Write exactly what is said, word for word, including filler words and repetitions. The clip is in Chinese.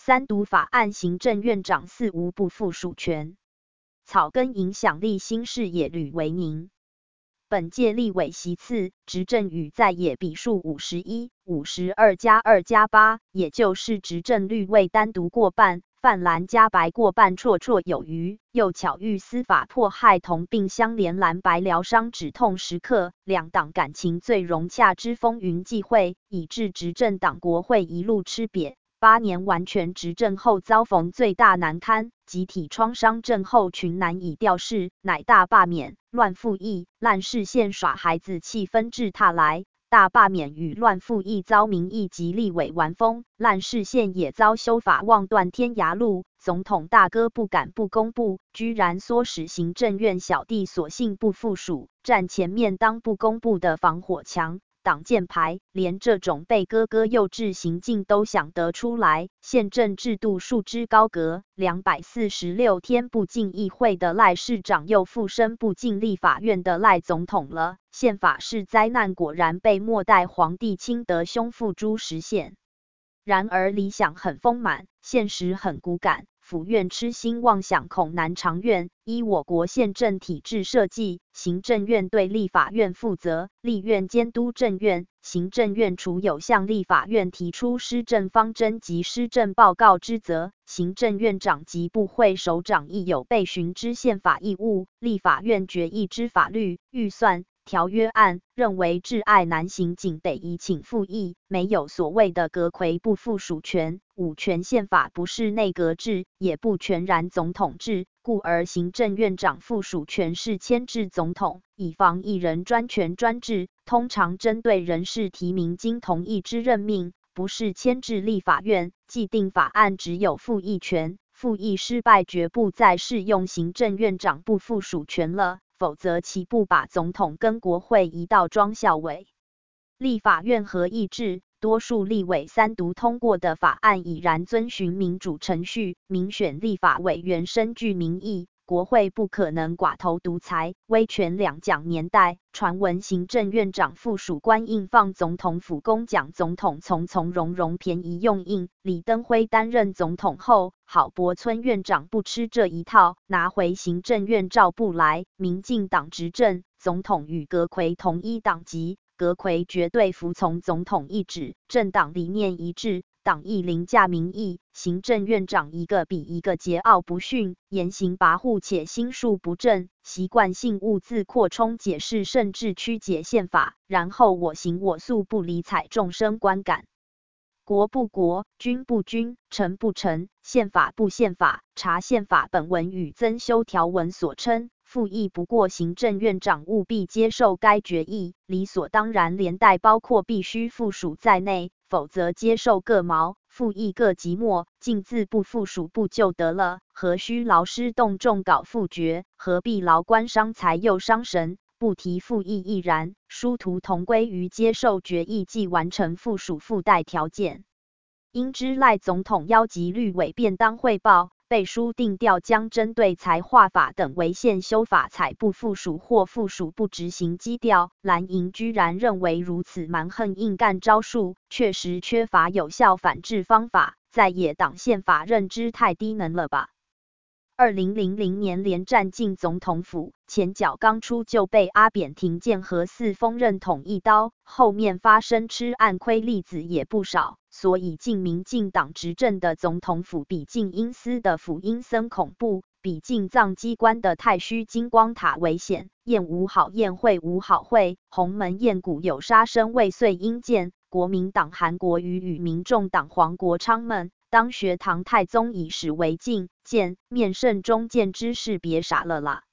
三读法案行政院长四无不附属权，草根影响力新视野吕维宁。本届立委席次，执政与在野比数五十一、五十二加二加八，也就是执政绿卫单独过半，泛蓝加白过半绰绰有余。又巧遇司法迫害同病相怜，蓝白疗伤止痛时刻，两党感情最融洽之风云际会，以致执政党国会一路吃瘪。八年完全执政后遭逢最大难堪，集体创伤症候群难以调试，乃大罢免、乱复议、烂市县耍孩子气氛至踏来。大罢免与乱复议遭民意及立委玩疯，烂市县也遭修法妄断天涯路。总统大哥不敢不公布，居然唆使行政院小弟索性不附属，站前面当不公布的防火墙。挡箭牌，连这种被哥哥幼稚行径都想得出来。宪政制度束之高阁，两百四十六天不进议会的赖市长又附身不进立法院的赖总统了。宪法是灾难果然被末代皇帝亲德兄付诸实现。然而理想很丰满，现实很骨感。府院痴心妄想恐难长远。依我国宪政体制设计，行政院对立法院负责，立院监督政院。行政院除有向立法院提出施政方针及施政报告之责，行政院长及部会首长亦有被询之宪法义务。立法院决议之法律、预算、条约案，认为窒碍难行，仅得以请复议，没有所谓的阁揆不附属权。五权宪法不是内阁制，也不全然总统制，故而行政院长附属权是牵制总统，以防一人专权专制。通常针对人事提名经同意之任命，不是牵制立法院。既定法案只有复议权，复议失败绝不再适用行政院长不附属权了，否则岂不把总统跟国会移到庄校委？立法院合议制，多数立委三读通过的法案已然遵循民主程序，民选立法委员深具民意，国会不可能寡头独裁。威权两蒋年代，传闻行政院长附属官印放总统府公奖总统从从容容便宜用印。李登辉担任总统后，郝柏村院长不吃这一套，拿回行政院照部来。民进党执政，总统与阁揆同一党籍，阁揆绝对服从总统意旨，政党理念一致，党意凌驾民意。行政院长一个比一个桀骜不驯，言行跋扈且心术不正，习惯性误字扩充解释，甚至曲解宪法，然后我行我素，不理睬众生观感。国不国，君不君，臣不臣，宪法不宪法，查宪法本文与增修条文所称。复议不过，行政院长务必接受该决议，理所当然，连带包括必须附属在内，否则接受各毛，复议各即墨，尽字不附属不就得了？何须劳师动众搞复决？何必劳官伤财又伤神？不提复议亦然，殊途同归于接受决议即完成附属附带条件。因知赖总统邀集绿委便当汇报，背书定调将针对财划法等违宪修法采不附属或附属不执行基调，蓝营居然认为如此蛮横硬干招数，确实缺乏有效反制方法，在野党宪法认知太低能了吧？二零零零年连战进总统府，前脚刚出就被阿扁停建和四封认捅一刀，后面发生吃暗亏例子也不少，所以进民进党执政的总统府比进阴司的府阴森恐怖，比进藏机关的太虚金光塔危险。宴无好宴会无好会，鸿门宴鼓有杀声未遂应见。国民党韩国瑜与民众党黄国昌们当学唐太宗以史为镜，见面圣中见之事别傻了啦。